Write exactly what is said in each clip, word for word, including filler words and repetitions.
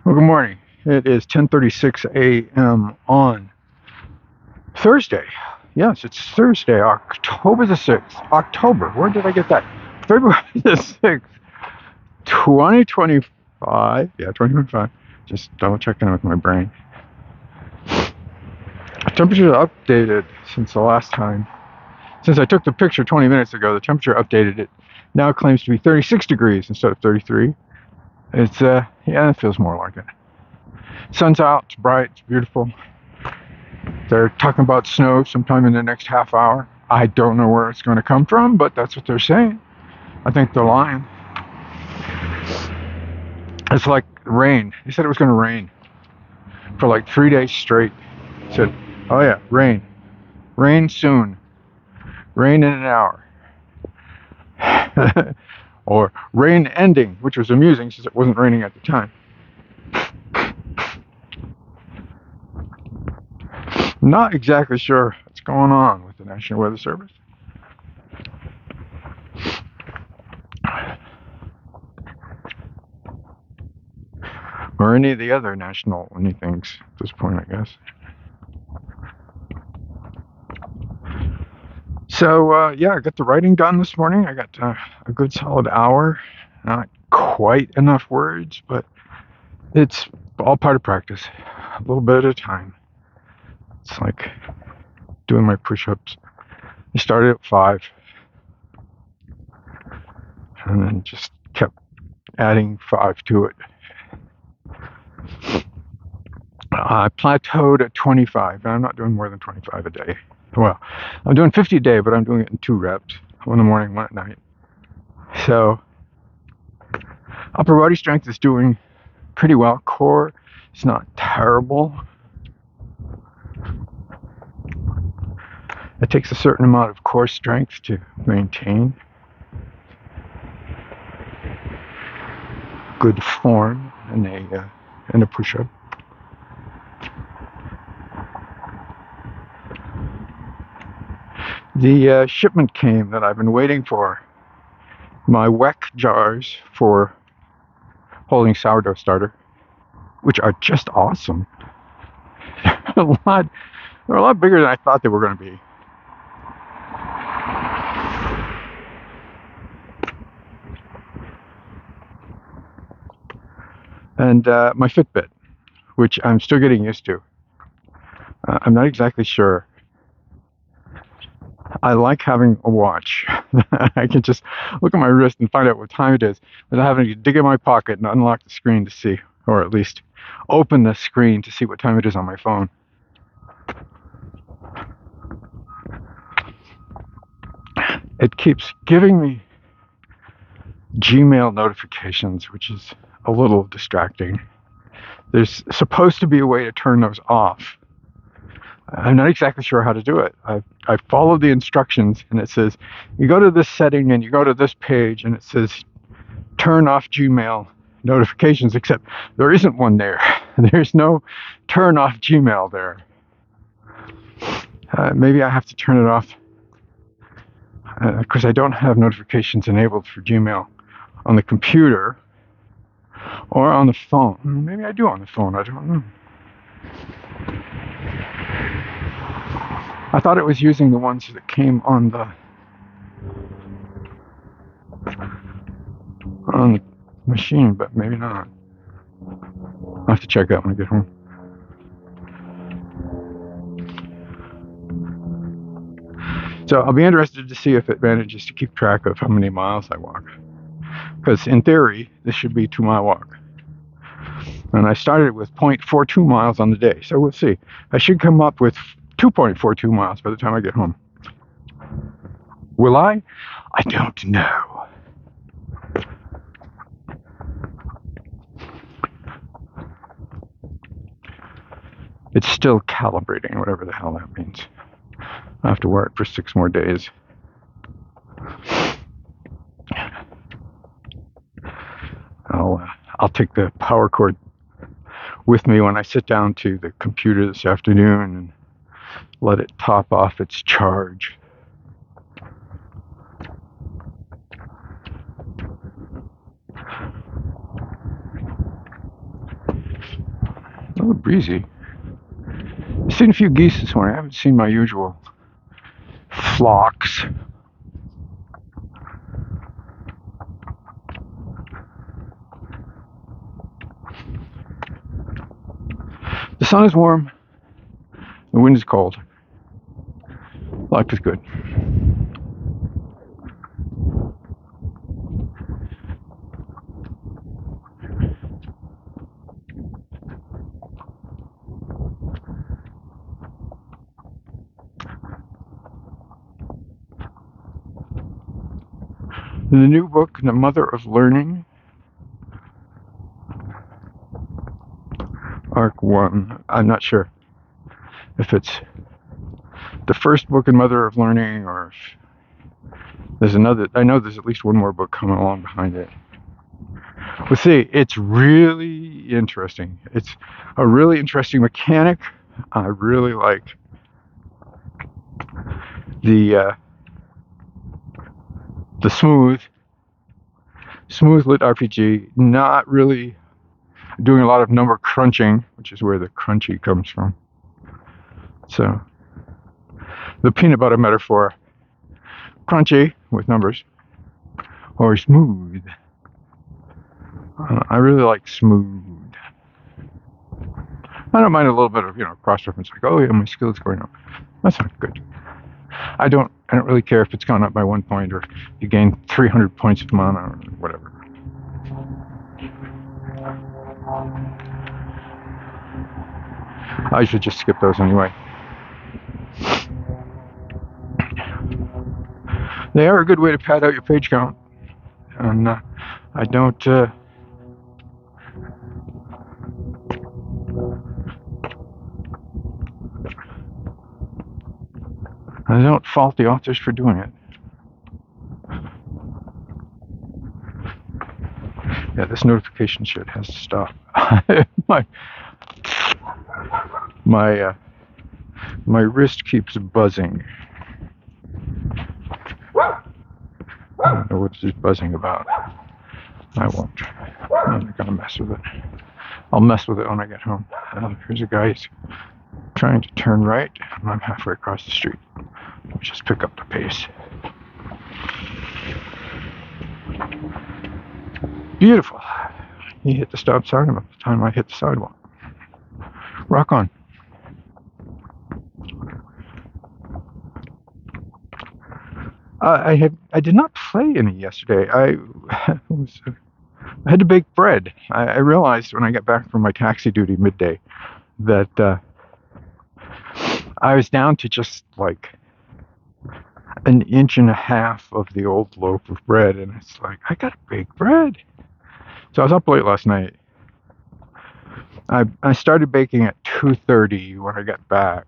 Well, good morning. It is ten thirty-six a m on Thursday. Yes, it's Thursday, October the sixth. October. Where did I get that? February the sixth, twenty twenty-five. Yeah, twenty twenty-five. Just double checking with my brain. Temperature updated since the last time. Since I took the picture twenty minutes ago, the temperature updated. It now claims to be thirty-six degrees instead of thirty-three. It's, uh, yeah, it feels more like it. Sun's out, it's bright, it's beautiful. They're talking about snow sometime in the next half hour. I don't know where it's going to come from, but that's what they're saying. I think they're lying. It's like rain. They said it was going to rain for like three days straight. Said, oh yeah, rain. Rain soon. Rain in an hour. Or rain ending, which was amusing since it wasn't raining at the time. Not exactly sure what's going on with the National Weather Service. Or any of the other national anythings at this point, I guess. So, uh, yeah, I got the writing done this morning. I got uh, a good solid hour. Not quite enough words, but it's all part of practice. A little bit at a time. It's like doing my push-ups. I started at five. And then just kept adding five to it. I plateaued at twenty-five, and I'm not doing more than twenty-five a day. Well, I'm doing fifty a day, but I'm doing it in two reps. One in the morning, one at night. So, upper body strength is doing pretty well. Core is not terrible. It takes a certain amount of core strength to maintain good form in a, uh, in a push-up. The uh, shipment came that I've been waiting for. My W E C jars for holding sourdough starter, which are just awesome. a lot, they're a lot bigger than I thought they were going to be. And uh, my Fitbit, which I'm still getting used to. Uh, I'm not exactly sure. I like having a watch. I can just look at my wrist and find out what time it is without having to dig in my pocket and unlock the screen to see, or at least open the screen to see what time it is on my phone. It keeps giving me Gmail notifications, which is a little distracting. There's supposed to be a way to turn those off. I'm not exactly sure how to do it. I I followed the instructions, and it says you go to this setting and you go to this page, and it says turn off Gmail notifications, except there isn't one there. There's no turn off Gmail there. Uh, maybe I have to turn it off because uh, I don't have notifications enabled for Gmail on the computer or on the phone. Maybe I do on the phone. I don't know. I thought it was using the ones that came on the on the machine, but maybe not. I'll have to check that when I get home. So I'll be interested to see if it manages to keep track of how many miles I walk. Because in theory, this should be a two mile walk. And I started with zero point four two miles on the day, so we'll see. I should come up with two point four two miles by the time I get home. Will I? I don't know. It's still calibrating, whatever the hell that means. I have to wear it for six more days. I'll, uh, I'll take the power cord with me when I sit down to the computer this afternoon and let it top off its charge. little breezy. I've seen a few geese this morning. I haven't seen my usual flocks. The sun is warm. The wind is cold. Life is good. In the new book, The Mother of Learning, Arc one, I'm not sure if it's the first book in Mother of Learning or if there's another. I know there's at least one more book coming along behind it. We'll see. It's really interesting. It's a really interesting mechanic. I really like the uh, the smooth, smooth lit R P G. Not really doing a lot of number crunching, which is where the crunchy comes from. So, the peanut butter metaphor, crunchy with numbers, or smooth. Uh, I really like smooth. I don't mind a little bit of, you know, cross-reference, like, oh yeah, my skill is going up. That's not good. I don't, I don't really care if it's gone up by one point or you gain three hundred points of mana or whatever. I should just skip those anyway. They are a good way to pad out your page count, and uh, I don't. Uh, I don't fault the authors for doing it. Yeah, this notification shit has to stop. my my uh, my wrist keeps buzzing. I don't know what this is buzzing about. I won't. I'm not gonna mess with it. I'll mess with it when I get home. Uh, here's a guy who's trying to turn right, and I'm halfway across the street. I'll just pick up the pace. Beautiful. He hit the stop sign about the time I hit the sidewalk. Rock on. Uh, I had I did not play any yesterday. I was uh, I had to bake bread. I, I realized when I got back from my taxi duty midday that uh, I was down to just like an inch and a half of the old loaf of bread, and it's like I gotta bake bread. So I was up late last night. I I started baking at two thirty when I got back,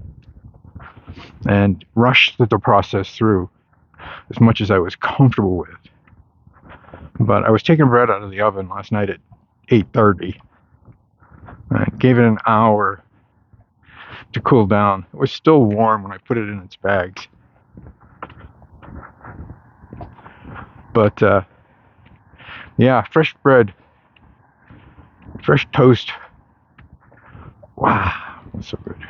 and rushed the process through as much as I was comfortable with. But I was taking bread out of the oven last night at eight thirty. I gave it an hour to cool down. It was still warm when I put it in its bags. But uh, yeah, fresh bread, fresh toast. Wow, that's so good.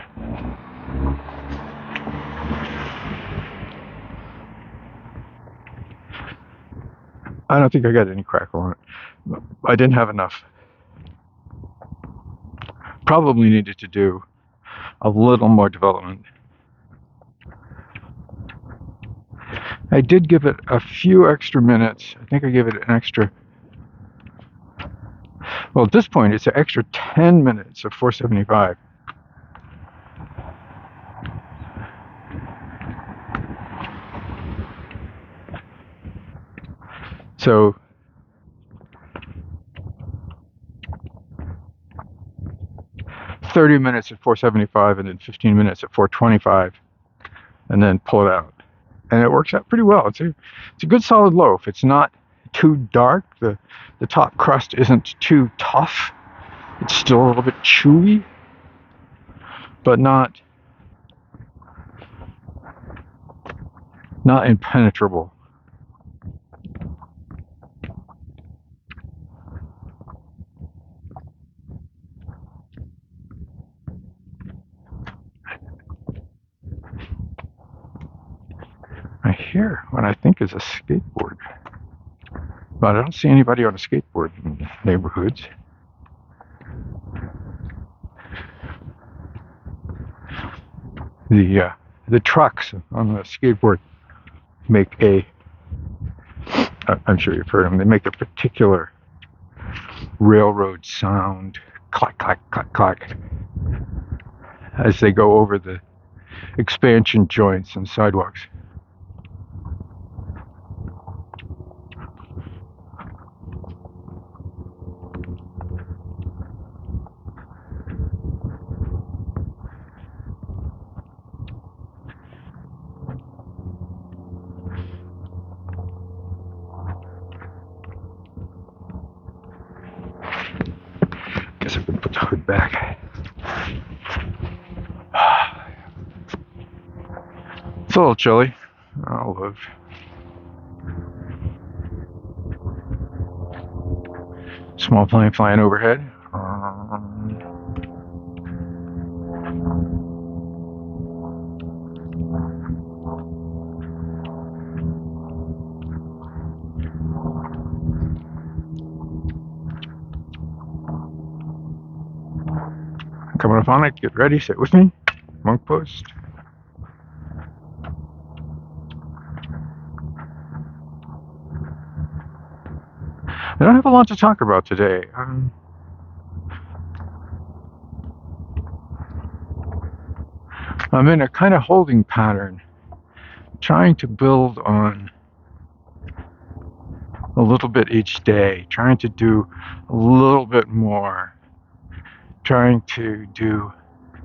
I don't think I got any crackle on it. I didn't have enough. Probably needed to do a little more development. I did give it a few extra minutes. I think I gave it an extra. Well, at this point, it's an extra ten minutes of four seventy-five. So thirty minutes at four seventy-five and then fifteen minutes at four twenty-five, and then pull it out. And it works out pretty well. It's a, it's a good solid loaf. It's not too dark. The, the top crust isn't too tough. It's still a little bit chewy, but not, not impenetrable. here what I think is a skateboard. But I don't see anybody on a skateboard in the neighborhoods. The uh, the trucks on the skateboard make a, I'm sure you've heard them, they make a particular railroad sound, clack, clack, clack, clack, as they go over the expansion joints and sidewalks. Guess I can put the hood back. It's a little chilly. I'll live. Small plane flying overhead. Um, coming up on it. Get ready. Sit with me. Monk post. I don't have a lot to talk about today. Um, I'm in a kind of holding pattern, trying to build on a little bit each day, trying to do a little bit more, trying to do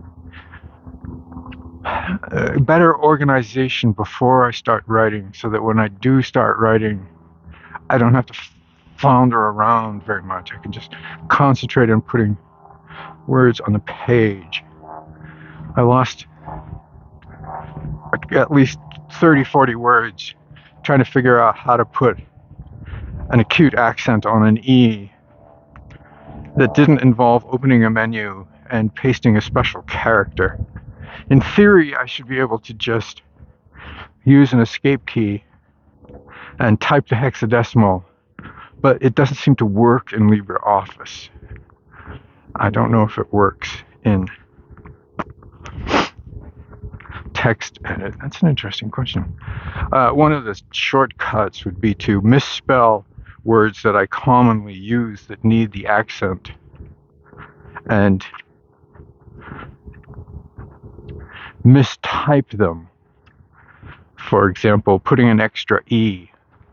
a better organization before I start writing, so that when I do start writing, I don't have to flounder around very much. I can just concentrate on putting words on the page. I lost at least thirty, forty words trying to figure out how to put an acute accent on an E that didn't involve opening a menu and pasting a special character. In theory, I should be able to just use an escape key and type the hexadecimal, but it doesn't seem to work in LibreOffice. I don't know if it works in text edit. That's an interesting question. Uh, one of the shortcuts would be to misspell words that I commonly use that need the accent, and mistype them. For example, putting an extra E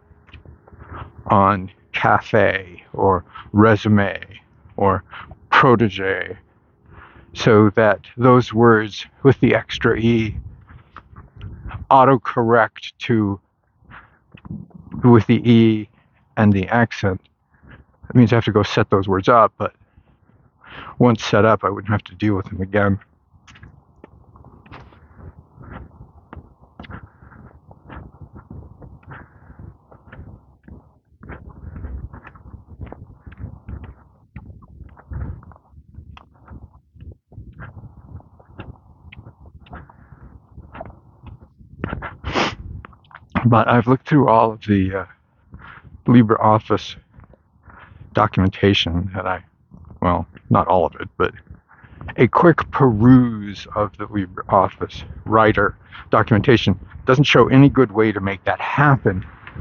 on cafe or resume or protege, so that those words with the extra E autocorrect to with the E and the accent. That means I have to go set those words up, but once set up, I wouldn't have to deal with them again. But I've looked through all of the uh, LibreOffice documentation that I, well, not all of it, but a quick peruse of the LibreOffice Writer documentation doesn't show any good way to make that happen.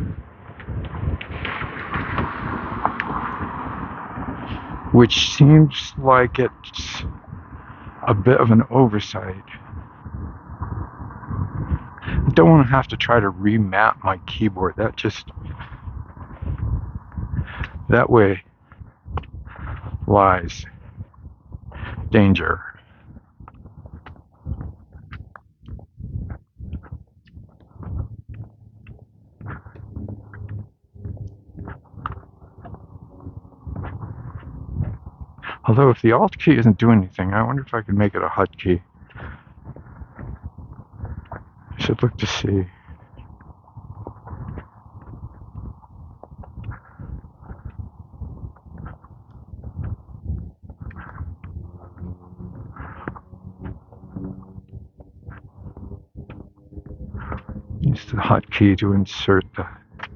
Which seems like it's a bit of an oversight. I don't want to have to try to remap my keyboard. That just, that way lies danger. Although if the Alt key isn't doing anything, I wonder if I can make it a hot key. I should look to see. Use the hotkey to insert the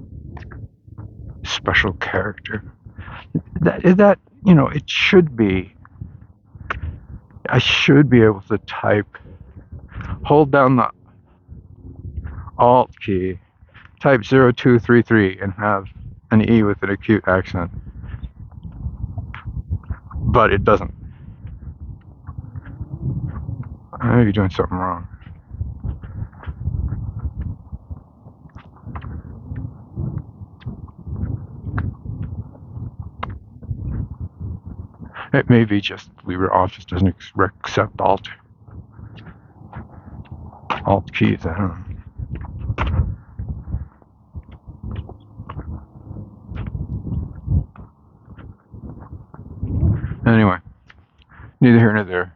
special character. That, that, you know, it should be, I should be able to type, hold down the Alt key, type zero two three three and have an E with an acute accent. But it doesn't. I know you're doing something wrong. It may be just LibreOffice doesn't accept Alt. Alt keys, I don't know. Anyway, neither here nor there.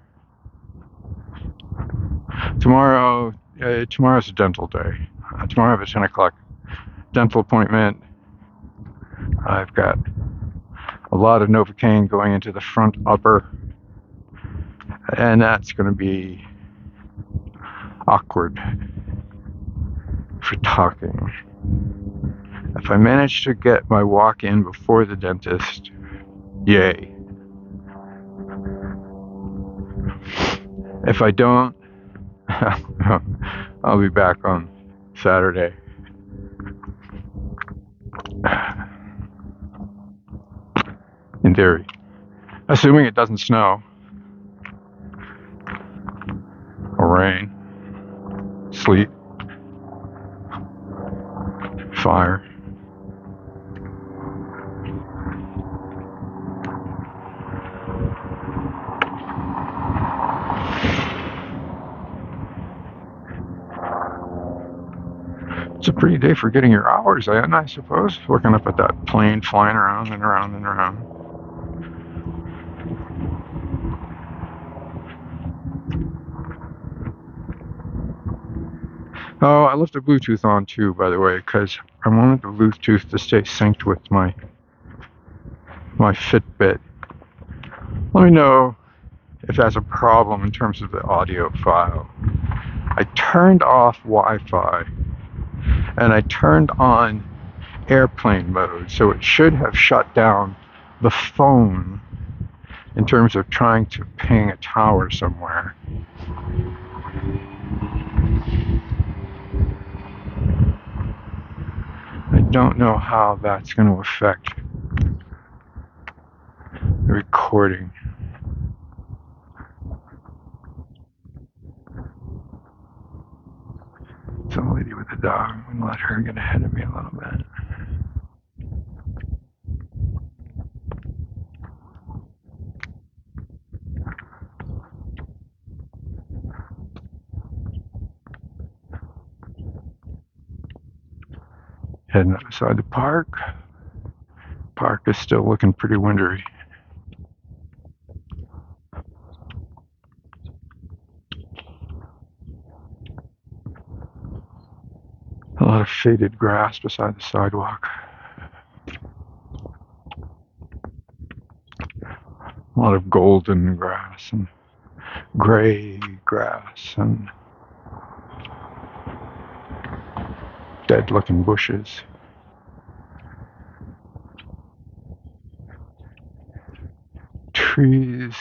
Tomorrow, uh, tomorrow's a dental day. Uh, tomorrow I have a ten o'clock dental appointment. I've got a lot of Novocaine going into the front upper, and that's going to be awkward for talking. If I manage to get my walk in before the dentist, yay. If I don't, I'll be back on Saturday. In theory. Assuming it doesn't snow. Or rain. Sleet. Fire. It's a pretty day for getting your hours in, I suppose. Looking up at that plane flying around and around and around. Oh, I left the Bluetooth on too, by the way, because I wanted the Bluetooth to stay synced with my my Fitbit. Let me know if that's a problem in terms of the audio file. I turned off Wi-Fi and I turned on airplane mode, so it should have shut down the phone in terms of trying to ping a tower somewhere. I don't know how that's going to affect the recording. It's a lady with a dog. I'm going to let her get ahead of me a little bit. Heading outside the park. Park is still looking pretty wintry. A lot of faded grass beside the sidewalk. A lot of golden grass and gray grass and dead-looking bushes. Trees.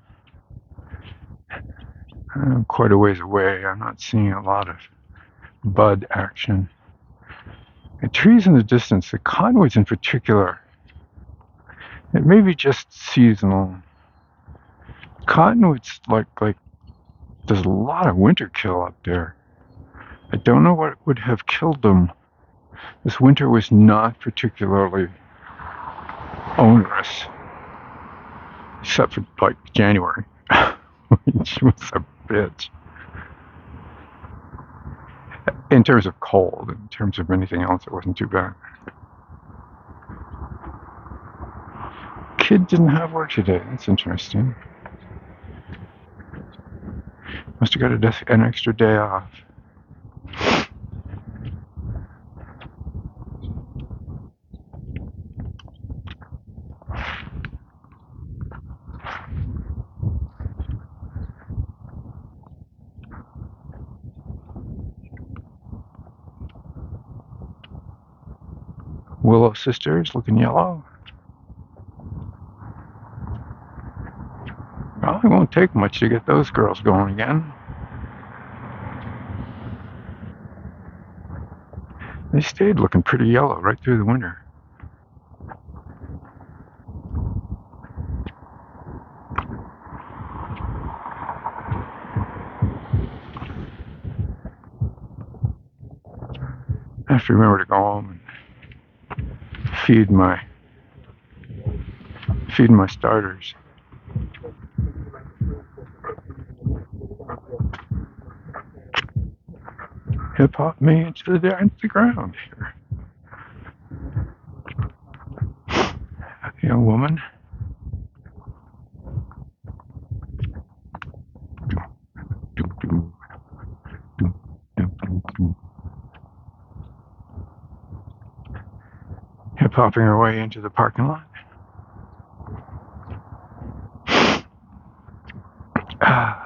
I'm quite a ways away. I'm not seeing a lot of bud action. The trees in the distance, the cottonwoods in particular, it may be just seasonal. Cottonwoods, like, like, there's a lot of winter kill up there. I don't know what would have killed them. This winter was not particularly onerous, except for like January, which was a bitch. In terms of cold, in terms of anything else, it wasn't too bad. Kid didn't have work today. That's interesting. Must have got a des- an extra day off. Willow Sisters looking yellow. Probably won't take much to get those girls going again. They stayed looking pretty yellow right through the winter. I have to remember to go home and feed my feed my starters. Hip hop me into the, into the ground here. Young woman. Hip hopping her way into the parking lot. Ah.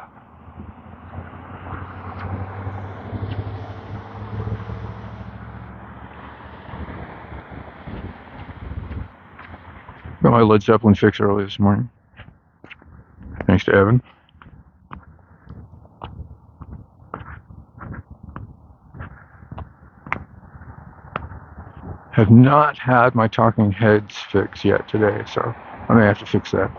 Got my Led Zeppelin fix early this morning. Thanks to Evan. Have not had my Talking Heads fix yet today, so I may have to fix that.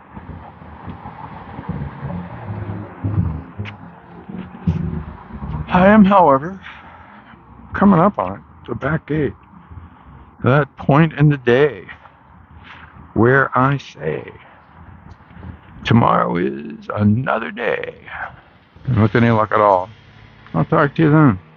I am, however, coming up on it, the back gate. That point in the day where I say, tomorrow is another day. And with any luck at all, I'll talk to you then.